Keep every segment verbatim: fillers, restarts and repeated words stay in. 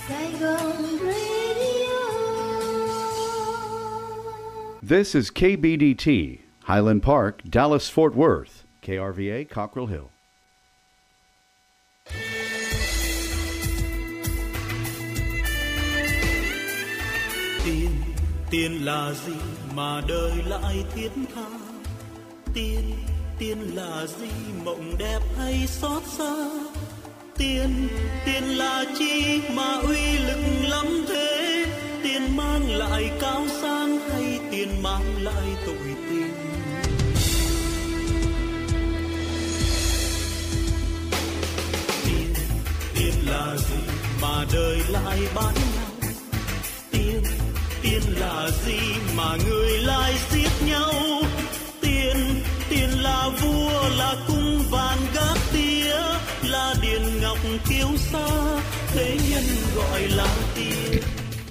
This is K B D T, Highland Park, Dallas-Fort Worth, K R V A, Cockrell Hill. Tiền, tiền là gì mà đời lại thiết tha? Tiền, tiền là gì mộng đẹp hay xót xa? Tiền, tiền là chi mà uy lực lắm thế? Tiền mang lại cao sang hay tiền mang lại tội tình? Tiền, tiền là gì mà đời lại bán nhau? Tiền, tiền là gì mà người lại giết nhau? Tiền, tiền là vua, là cung vàng gác tía, là điền ngọc kiêu sa, thế nhân gọi là tiền.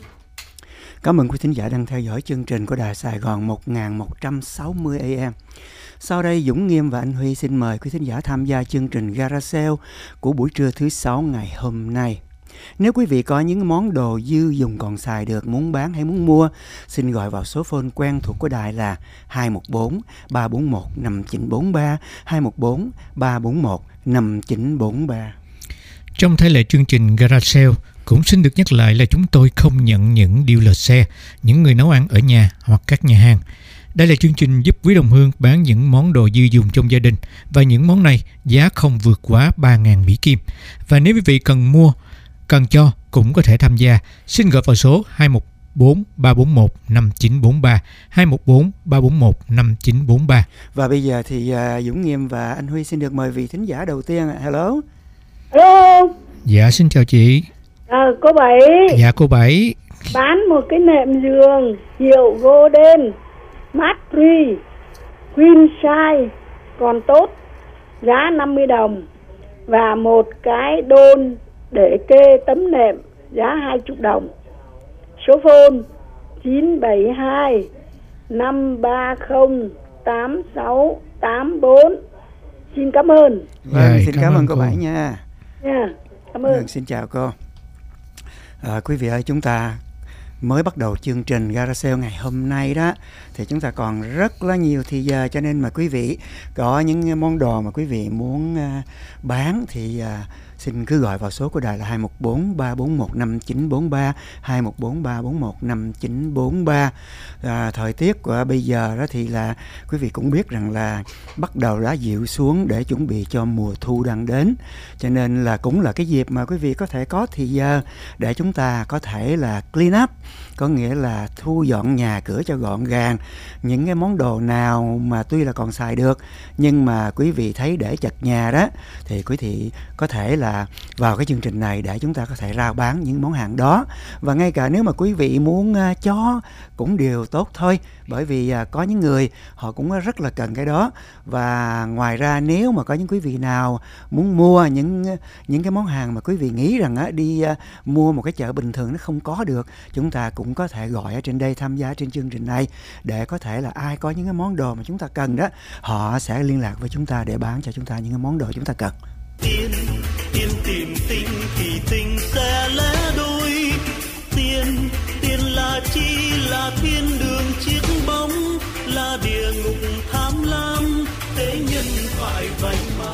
Cảm ơn quý thính giả đang theo dõi chương trình của Đài Sài Gòn một nghìn một trăm sáu mươi A M. Sau đây Dũng Nghiêm và anh Huy xin mời quý thính giả tham gia chương trình Gara Sale của buổi trưa thứ sáu ngày hôm nay. Nếu quý vị có những món đồ dư dùng còn xài được muốn bán hay muốn mua, xin gọi vào số phone quen thuộc của đài là hai một bốn ba bốn một năm chín bốn ba, hai một bốn ba bốn một năm chín bốn ba. Trong thể lệ chương trình Gara Sale, cũng xin được nhắc lại là chúng tôi không nhận những dealer xe, những người nấu ăn ở nhà hoặc các nhà hàng. Đây là chương trình giúp quý đồng hương bán những món đồ dư dùng trong gia đình, và những món này giá không vượt quá ba nghìn Mỹ Kim. Và nếu quý vị cần mua, cần cho cũng có thể tham gia. Xin gọi vào số hai một bốn ba bốn một năm chín bốn ba, hai một bốn ba bốn một năm chín bốn ba. Và bây giờ thì uh, Dũng Nghiêm và anh Huy xin được mời vị thính giả đầu tiên. Hello. Hello. Dạ xin chào chị. À, cô Bảy. Dạ cô Bảy. Bán một cái nệm giường hiệu Golden Mattress Queen size còn tốt, giá năm mươi đồng, và một cái đôn để kê tấm nệm giá hai mươi đồng. Số phone chín bảy hai năm ba không tám sáu tám bốn. Xin cảm ơn. Vâng, xin cảm, cảm ơn cô Bảy nha. Nha, cảm ơn. Vâng, xin chào cô. À, quý vị ơi, chúng ta mới bắt đầu chương trình Gara Sale ngày hôm nay đó, thì chúng ta còn rất là nhiều thì giờ, cho nên mà quý vị có những món đồ mà quý vị muốn uh, bán thì uh, xin cứ gọi vào số của đài là hai một bốn ba bốn một năm chín bốn ba, hai một bốn ba bốn một năm chín bốn ba. À, thời tiết của bây giờ đó thì là quý vị cũng biết rằng là bắt đầu đã dịu xuống để chuẩn bị cho mùa thu đang đến, cho nên là cũng là cái dịp mà quý vị có thể có thì giờ để chúng ta có thể là clean up, có nghĩa là thu dọn nhà cửa cho gọn gàng. Những cái món đồ nào mà tuy là còn xài được nhưng mà quý vị thấy để chật nhà đó thì quý vị có thể là vào cái chương trình này để chúng ta có thể rao bán những món hàng đó. Và ngay cả nếu mà quý vị muốn uh, cho cũng đều tốt thôi, bởi vì uh, có những người họ cũng rất là cần cái đó. Và ngoài ra nếu mà có những quý vị nào muốn mua những những cái món hàng mà quý vị nghĩ rằng uh, đi uh, mua một cái chợ bình thường nó không có được, chúng ta cũng có thể gọi ở trên đây tham gia trên chương trình này, để có thể là ai có những cái món đồ mà chúng ta cần đó, họ sẽ liên lạc với chúng ta để bán cho chúng ta những cái món đồ chúng ta cần. Tiền, tiền tìm tình thì tình sẽ lẽ đôi. Tiền, tiền là chi, là thiên đường chiếc bóng, là địa ngục tham lam, thế nhân phải vậy mà.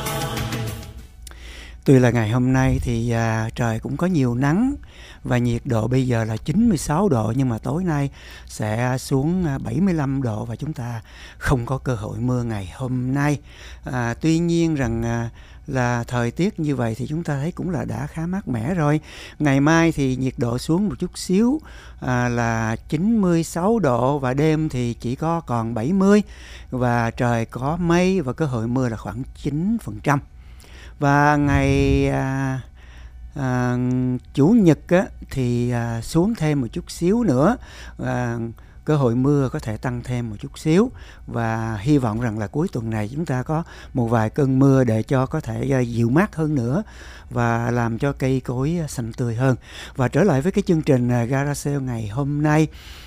Tuy là ngày hôm nay thì à, trời cũng có nhiều nắng và nhiệt độ bây giờ là chín mươi sáu độ, nhưng mà tối nay sẽ xuống bảy mươi lăm độ và chúng ta không có cơ hội mưa ngày hôm nay. À, tuy nhiên rằng à, là thời tiết như vậy thì chúng ta thấy cũng là đã khá mát mẻ rồi. Ngày mai thì nhiệt độ xuống một chút xíu à, là chín mươi sáu độ, và đêm thì chỉ có còn bảy mươi, và trời có mây và cơ hội mưa là khoảng chín phần trăm. Và ngày à, à, Chủ nhật á, thì à, xuống thêm một chút xíu nữa, à, cơ hội mưa có thể tăng thêm một chút xíu, và hy vọng rằng là cuối tuần này chúng ta có một vài cơn mưa để cho có thể uh, dịu mát hơn nữa và làm cho cây cối uh, xanh tươi hơn. Và trở lại với cái chương trình uh, Gara Sale ngày hôm nay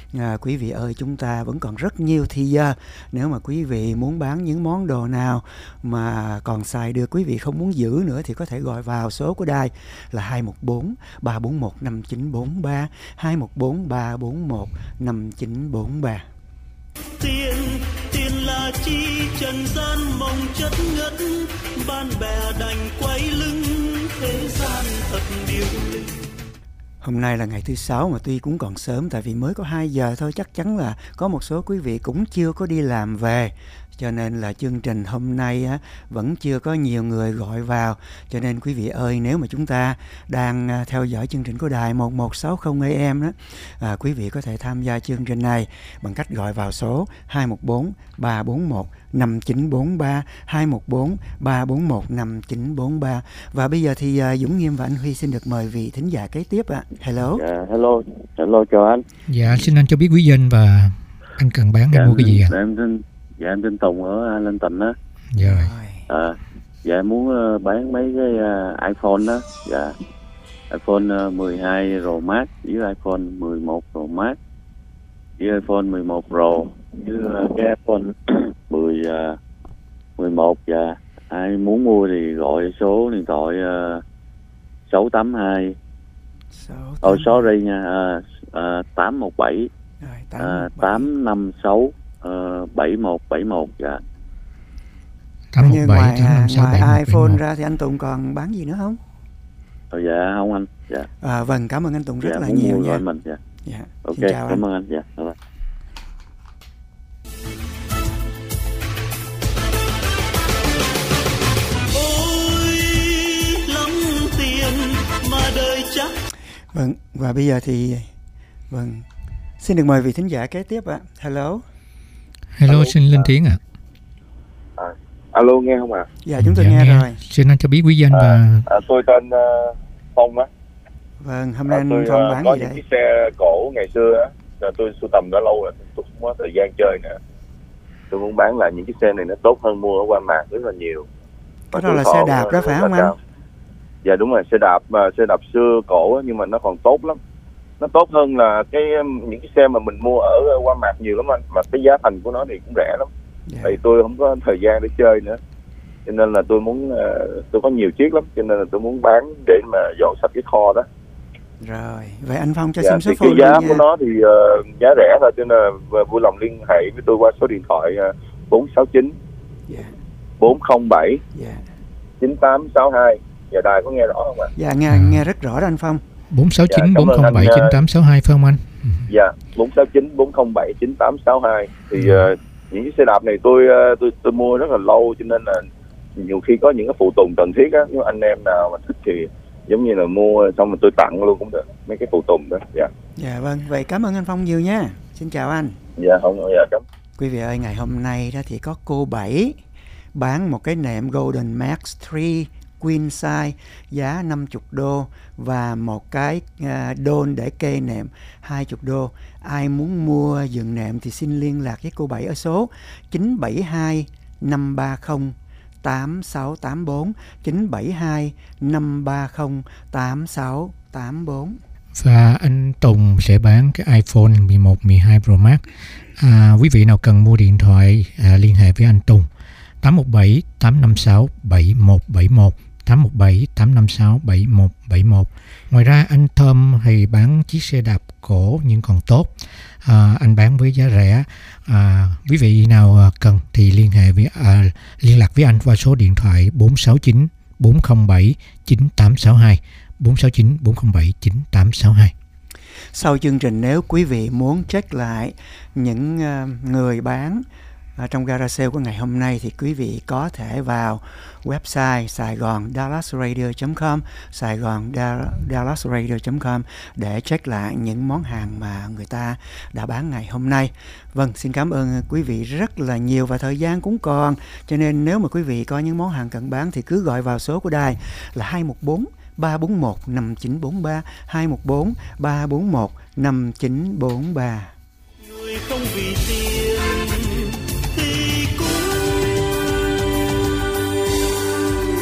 À, quý vị ơi, chúng ta vẫn còn rất nhiều thì giờ. Nếu mà quý vị muốn bán những món đồ nào mà còn xài được, quý vị không muốn giữ nữa thì có thể gọi vào số của đài là hai một bốn ba bốn một năm chín bốn ba, hai một bốn ba bốn một năm chín bốn ba. Tiền, tiền là chi trần gian mong chất ngất, bạn bè đành quay lưng, thế gian thật điêu linh. Hôm nay là ngày thứ sáu mà tuy cũng còn sớm, tại vì mới có hai giờ thôi, chắc chắn là có một số quý vị cũng chưa có đi làm về. Cho nên là chương trình hôm nay á, vẫn chưa có nhiều người gọi vào. Cho nên quý vị ơi, nếu mà chúng ta đang theo dõi chương trình của đài một một sáu không A M đó, à, quý vị có thể tham gia chương trình này bằng cách gọi vào số hai một bốn ba bốn một năm chín bốn ba, hai một bốn ba bốn một năm chín bốn ba. Và bây giờ thì uh, Dũng Nghiêm và anh Huy xin được mời vị thính giả kế tiếp ạ. À. Hello. Dạ, hello. Hello, chào anh. Dạ, xin anh cho biết quý danh và anh cần bán hay dạ, mua cái gì ạ? À? Em tên, dạ, em tên Tùng ở Lên Tỉnh á. Dạ rồi. À, dạ, em muốn uh, bán mấy cái uh, iPhone đó. Dạ, iPhone uh, mười hai Pro Max với iPhone mười một Pro Max với iPhone mười một Pro với uh, cái iPhone mười, uh, mười một. Dạ, ai muốn mua thì gọi số điện thoại uh, sáu tám hai. Ồ, sorry nha, uh, uh, tám một bảy tám năm sáu bảy một bảy một. Dạ. tám một bảy ngoài tám năm sáu bảy một ngoài iPhone bảy một. ra thì anh Tùng còn bán gì nữa không? Ờ, dạ không anh. Dạ. À, vâng, cảm ơn anh Tùng rất dạ, là nhiều nha. mình. Dạ. Dạ. Ok, Xin chào cảm anh. ơn anh. Dạ. Bye. Vâng, và bây giờ thì vâng, xin được mời vị thính giả kế tiếp ạ. Hello. Hello, Hello. xin lên tiếng ạ. À, alo, nghe không ạ? À? Dạ, chúng tôi dạ, nghe, nghe rồi. Xin anh cho biết quý danh à, và à, tôi tên uh, Phong á. Vâng, hôm nay à, anh tôi Phong uh, bán có gì những đây? chiếc xe cổ ngày xưa á, là tôi sưu tầm đã lâu rồi, tôi không có thời gian chơi nữa. Tôi muốn bán lại những chiếc xe này, nó tốt hơn mua ở Walmart rất là nhiều. Cái đó là xe đạp đó phải không anh? Cao. Dạ đúng rồi, xe đạp mà xe đạp xưa cổ á, nhưng mà nó còn tốt lắm. Nó tốt hơn là cái những cái xe mà mình mua ở Walmart nhiều lắm anh, mà cái giá thành của nó thì cũng rẻ lắm. Dạ. Thì tôi không có thời gian để chơi nữa, cho nên là tôi muốn tôi có nhiều chiếc lắm, cho nên là tôi muốn bán để mà dọn sạch cái kho đó. Rồi, vậy anh Phong cho dạ, xin số thì phone cái giá nha. của nó thì uh, giá rẻ thôi, cho nên là vui lòng liên hệ với tôi qua số điện thoại uh, bốn sáu chín Dạ. bốn không bảy Dạ. chín tám sáu hai. Dạ, đài có nghe rõ không ạ? Dạ, nghe À. nghe rất rõ đó anh Phong. bốn sáu chín Dạ, bốn không bảy chín tám sáu hai phải không anh? Dạ, bốn sáu chín bốn không bảy chín tám sáu hai. Thì Ừ. uh, những cái xe đạp này tôi uh, tôi tôi mua rất là lâu, cho nên là nhiều khi có những cái phụ tùng cần thiết á, nếu anh em nào mà thích thì giống như là mua xong rồi tôi tặng luôn cũng được, mấy cái phụ tùng đó. Dạ. Dạ vâng, vậy cảm ơn anh Phong nhiều nha. Xin chào anh. Dạ không, dạ cảm. Quý vị ơi, ngày hôm nay đó thì có cô Bảy bán một cái nệm Golden Max ba Queen size giá năm mươi đô và một cái uh, đôn để kê nệm hai mươi đô. Ai muốn mua giường nệm thì xin liên lạc với cô Bảy ở số chín bảy hai năm ba không tám sáu tám bốn, chín bảy hai năm ba không tám sáu tám bốn. Và anh Tùng sẽ bán cái iPhone mười một, mười hai Pro Max. À, quý vị nào cần mua điện thoại à, liên hệ với anh Tùng tám một bảy tám năm sáu bảy một bảy một, tám một bảy tám năm sáu bảy một bảy một. Ngoài ra anh Thơm thì bán chiếc xe đạp cổ nhưng còn tốt. À, anh bán với giá rẻ. À, quý vị nào cần thì liên hệ với à, liên lạc với anh qua số điện thoại bốn sáu chín bốn không bảy chín tám sáu hai, bốn sáu chín bốn không bảy chín tám sáu hai. Sau chương trình, nếu quý vị muốn check lại những uh, người bán uh, trong gara sale của ngày hôm nay thì quý vị có thể vào website saigon dallas radio chấm com, saigon dallas radio chấm com để check lại những món hàng mà người ta đã bán ngày hôm nay. Vâng, xin cảm ơn quý vị rất là nhiều và thời gian cũng còn, cho nên nếu mà quý vị có những món hàng cần bán thì cứ gọi vào số của đài là hai một bốn ba bốn một năm chín bốn ba, hai một bốn ba bốn một năm chín bốn ba. Người không vì tiền thì cũng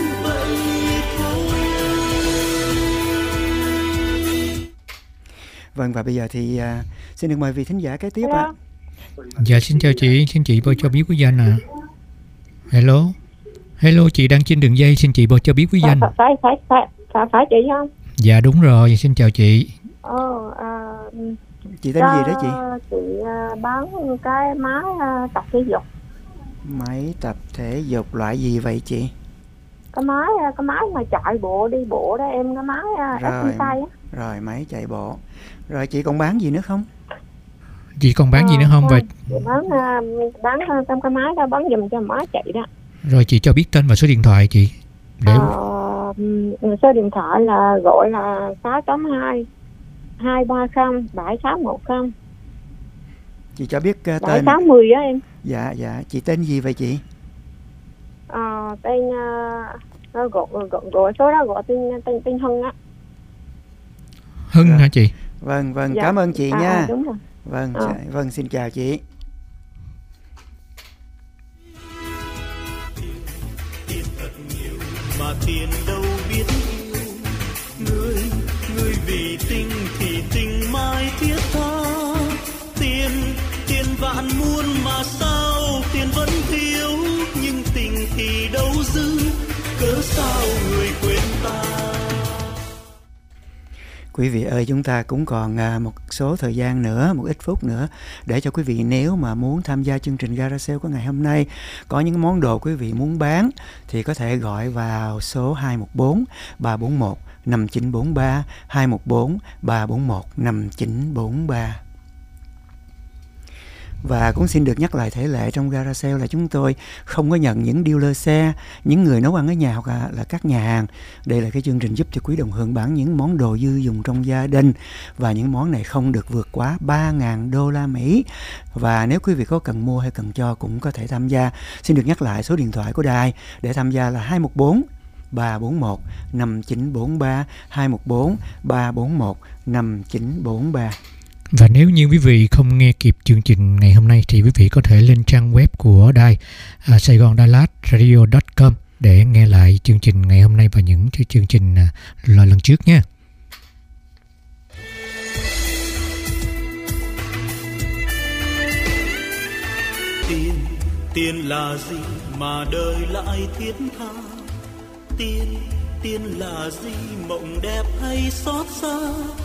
vậy thôi. Vâng, và bây giờ thì à, xin được mời vị thính giả kế tiếp ạ. Dạ xin chào chị, xin chị bao cho biết quý danh à. Hello. Hello, chị đang trên đường dây, xin chị bao cho biết quý danh. Phải phải phải phải phải chị không? Dạ đúng rồi, xin chào chị. Ờ, à, Chị tên gì đó chị? Chị uh, bán cái máy uh, tập thể dục. Máy tập thể dục loại gì vậy chị? Cái máy cái máy mà chạy bộ đi bộ đó em, cái máy uh, exercise á. Rồi, máy chạy bộ. Rồi chị còn bán gì nữa không? Chị còn bán ờ, gì nữa không? Và chị bán uh, bán trong cái máy đó, bán giùm cho máy chạy đó. Rồi chị cho biết tên và số điện thoại chị. Để ờ, số điện thoại là gọi là sáu tám hai hai ba không bảy sáu một không. Chị cho biết uh, tên bảy sáu mười á em. Dạ dạ, chị tên gì vậy chị? Ờ, tên uh, gọi, gọi gọi số đó gọi tên tên tên Hưng á. Hưng à. Hả chị? Vâng vâng, dạ. Cảm ơn chị à, nha. À, đúng rồi. Vâng, à. vâng xin chào chị. Tiền thật nhiều mà tiền đâu biết yêu, người người vì tình thì tình mãi thiết tha. Tiền tiền vạn muôn mà sao tiền vẫn thiếu, nhưng tình thì đâu dư, cớ sao người quên ta. Quý vị ơi, chúng ta cũng còn một số thời gian nữa, một ít phút nữa để cho quý vị nếu mà muốn tham gia chương trình Gara Sale của ngày hôm nay, có những món đồ quý vị muốn bán thì có thể gọi vào số hai một bốn ba bốn một năm chín bốn ba, hai một bốn ba bốn một năm chín bốn ba. Và cũng xin được nhắc lại thể lệ trong Gara Sale là chúng tôi không có nhận những dealer xe, những người nấu ăn ở nhà hoặc là, là các nhà hàng. Đây là cái chương trình giúp cho quý đồng hương bán những món đồ dư dùng trong gia đình, và những món này không được vượt quá ba nghìn đô la Mỹ. Và nếu quý vị có cần mua hay cần cho cũng có thể tham gia. Xin được nhắc lại số điện thoại của đài để tham gia là hai một bốn ba bốn một năm chín bốn ba, hai một bốn ba bốn một năm chín bốn ba. Và nếu như quý vị không nghe kịp chương trình ngày hôm nay thì quý vị có thể lên trang web của đài uh, Saigon Dallas Radio chấm com để nghe lại chương trình ngày hôm nay và những chương trình uh, lần trước nha. Tiền, tiền là gì mà đời lại thiết tha? Tiền, tiền là gì mộng đẹp hay xót xa?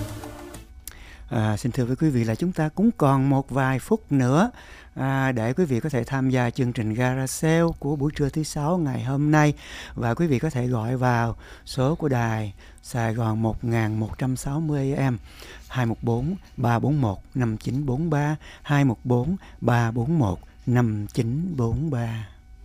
À, xin thưa với quý vị là chúng ta cũng còn một vài phút nữa à, để quý vị có thể tham gia chương trình Gara Sale của buổi trưa thứ sáu ngày hôm nay. Và quý vị có thể gọi vào số của đài Sài Gòn một nghìn một trăm sáu mươi A M hai một bốn ba bốn một năm chín bốn ba, hai một bốn ba bốn một năm chín bốn ba.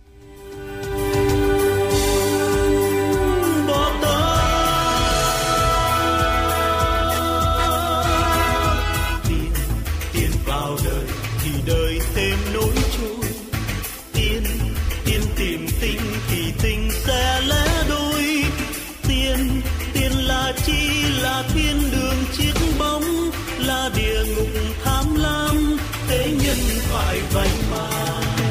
Đời thêm nỗi trôi, tiền tiền tìm tình thì tình sẽ lẽ đôi. Tiền tiền là chi, là thiên đường chiếc bóng, là địa ngục tham lam, thế nhân phải vánh mang.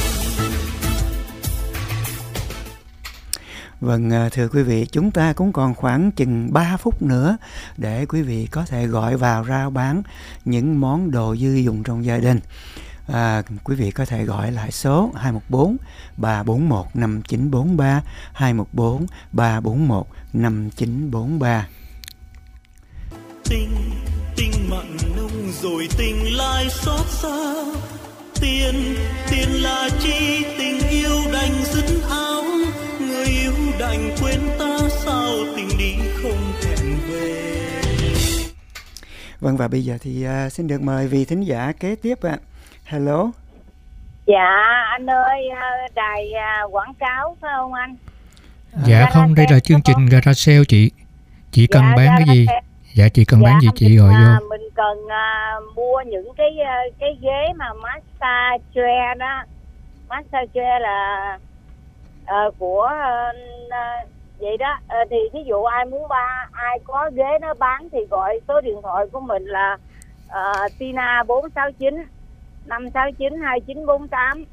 Vâng, thưa quý vị, chúng ta cũng còn khoảng chừng ba phút nữa để quý vị có thể gọi vào rao bán những món đồ dư dùng trong gia đình. À, quý vị có thể gọi lại số hai một bốn ba bốn một năm chín bốn ba, hai một bốn ba bốn một năm chín bốn ba. Tình, tình mặn nông rồi tình lại xót xa. Tiền, tiền là chi, tình yêu đành dứt áo. Người yêu đành quên ta, sao tình đi không hẹn về. Vâng, và bây giờ thì uh, xin được mời vị thính giả kế tiếp ạ. À. Hello. Dạ anh ơi, đài quảng cáo phải không anh? Dạ Gara không, đây là chương trình Gara Sale chị. Chị cần dạ, bán cái gì? Sale. Dạ chị cần dạ, bán gì chị mình, gọi vô. Mình cần uh, mua những cái cái ghế mà massage chair đó. Massage chair là uh, của uh, vậy đó. Uh, thì ví dụ ai muốn ba ai có ghế nó bán thì gọi số điện thoại của mình là uh, Tina bốn sáu chín năm sáu chín hai chín bốn tám.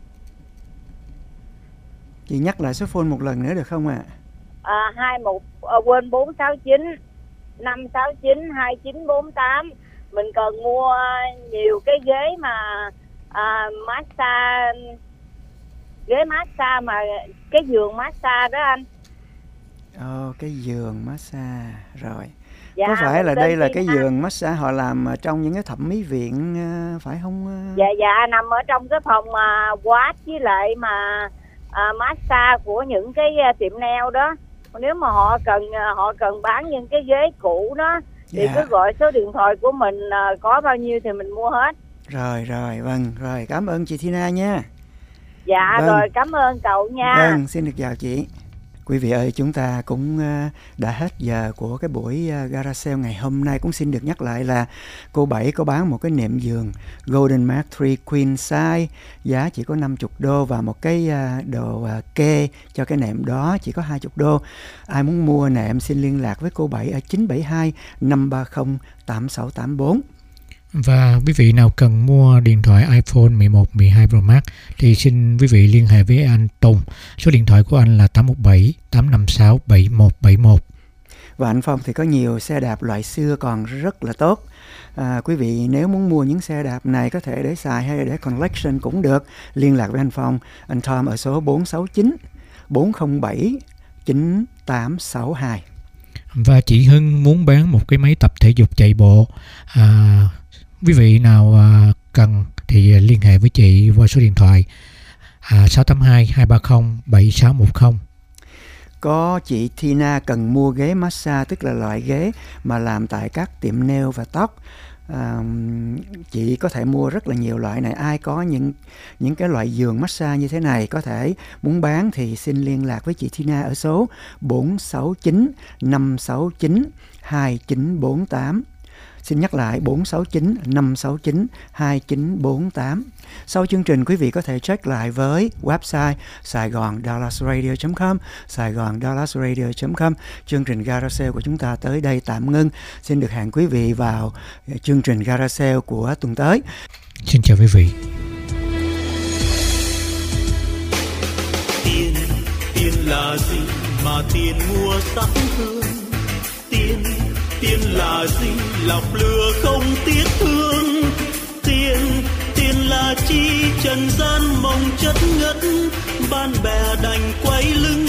Chị nhắc lại số phone một lần nữa được không ạ? À? À, hai một uh, quên bốn sáu chín năm sáu chín hai chín bốn tám. mình cần mua nhiều cái ghế mà à, massage, ghế massage mà cái giường massage đó anh. Ồ, cái giường massage rồi. Dạ, có phải là đây là cái Tina. giường massage họ làm trong những cái thẩm mỹ viện phải không? Dạ dạ, nằm ở trong cái phòng mà uh, watt với lại mà uh, massage của những cái uh, tiệm nail đó. Nếu mà họ cần uh, họ cần bán những cái ghế cũ đó thì Dạ. cứ gọi số điện thoại của mình, uh, có bao nhiêu thì mình mua hết. Rồi rồi, vâng, rồi cảm ơn chị Tina nha. Dạ Vâng. rồi, cảm ơn cậu nha. Vâng, xin được chào chị. Quý vị ơi, chúng ta cũng uh, đã hết giờ của cái buổi uh, Garage Sale ngày hôm nay. Cũng xin được nhắc lại là cô Bảy có bán một cái nệm giường Golden Mark ba Queen Size, giá chỉ có năm mươi đô, và một cái uh, đồ uh, kê cho cái nệm đó chỉ có hai mươi đô. Ai muốn mua nệm xin liên lạc với cô Bảy ở chín bảy hai năm ba không tám sáu tám bốn. Và quý vị nào cần mua điện thoại iPhone mười một, mười hai Pro Max thì xin quý vị liên hệ với anh Tùng. Số điện thoại của anh là tám một bảy tám năm sáu bảy một bảy một. Và anh Phong thì có nhiều xe đạp loại xưa còn rất là tốt. À, quý vị nếu muốn mua những xe đạp này có thể để xài hay để collection cũng được. Liên lạc với anh Phong, anh Tom ở số bốn sáu chín bốn không bảy chín tám sáu hai. Và chị Hưng muốn bán một cái máy tập thể dục chạy bộ. À, quý vị nào à, cần thì liên hệ với chị qua số điện thoại à, sáu tám hai hai ba không bảy sáu một không. Có chị Tina cần mua ghế massage, tức là loại ghế mà làm tại các tiệm nail và tóc. À, chị có thể mua rất là nhiều loại này. Ai có những những cái loại giường massage như thế này có thể muốn bán thì xin liên lạc với chị Tina ở số bốn sáu chín năm sáu chín hai chín bốn tám. Xin nhắc lại bốn sáu chín năm sáu chín hai chín bốn tám. Sau chương trình quý vị có thể check lại với website saigon dallas radio chấm com, saigon dallas radio chấm com. Chương trình Garage Sale của chúng ta tới đây tạm ngưng. Xin được hẹn quý vị vào chương trình Garage Sale của tuần tới. Xin chào quý vị. Tiền, tiền là gì mà tiền mua sắc hương? Tiền, tiền là gì lọc lừa không tiếc thương? Tiền, tiền là chi trần gian mong chất ngất, bạn bè đành quay lưng